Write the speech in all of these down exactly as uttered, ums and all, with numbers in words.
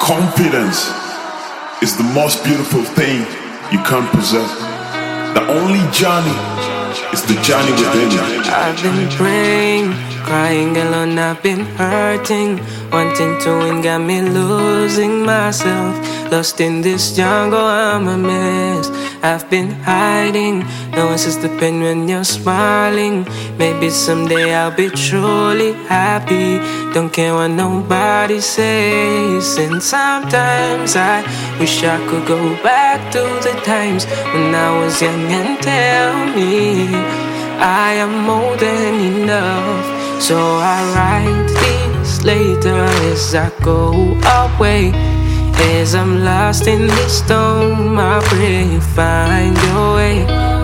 Confidence is the most beautiful thing you can possess. The only journey is the journey within you. I've been praying, crying alone, I've been hurting. Wanting to win got me losing myself. Lost in this jungle, I'm a mess. I've been hiding, no one sees the pain when you're smiling. Maybe someday I'll be truly happy. Don't care what nobody says. And sometimes I wish I could go back to the times when I was young and tell me I am more than enough. So I write this later as I go away. As I'm lost in this storm, I pray you find your way.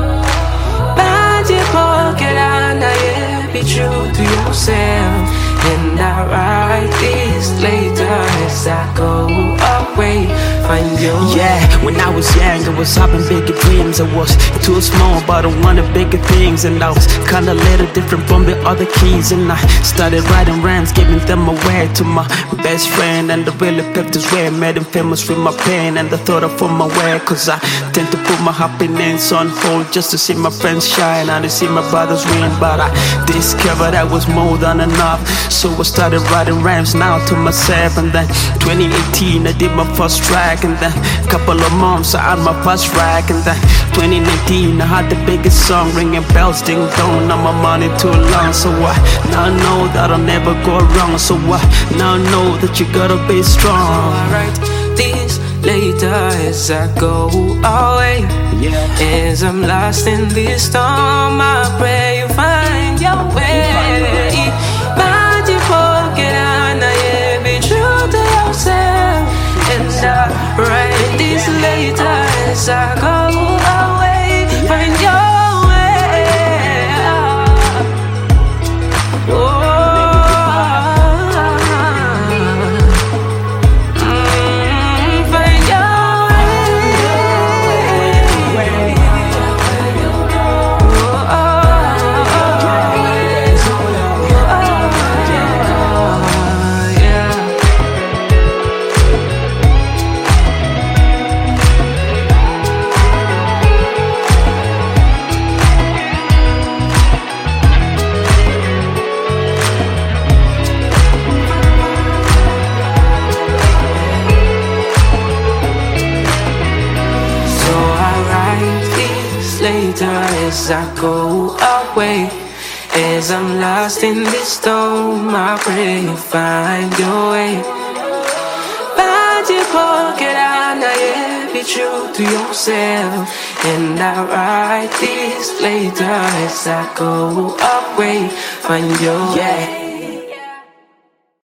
Find your pocket and I be true to yourself. And I write this later as I go away. Find your way. Yeah, when I was young, I was having bigger dreams. I was too small, but I wanted bigger things. And I was kinda little different from the other kids. And I started writing rhymes, giving them away to my best friend. And I really paved this way, made him famous with my pen. And I thought of my way, cause I tend to put my happiness on hold just to see my friends shine and to see my brothers win. But I discovered I was more than enough, so I started writing rhymes now to myself. And then twenty eighteen I did my first track. And then a couple of months I had my first rack. And then twenty nineteen I had the biggest song, ringing bells, ding dong. Now my money too long, so I now know that I'll never go wrong. So I now know that you gotta be strong. I write this later as I go away. Yeah. As I'm lost in this storm, I pray you find your way. Find your pocket and I be true to yourself. And I write this later as I go away. Find your way. Oh. Later as I go away. As I'm lost in this storm, I pray you find your way. Find your pocket and I be true to yourself. And I write this later as I go away. Find your way.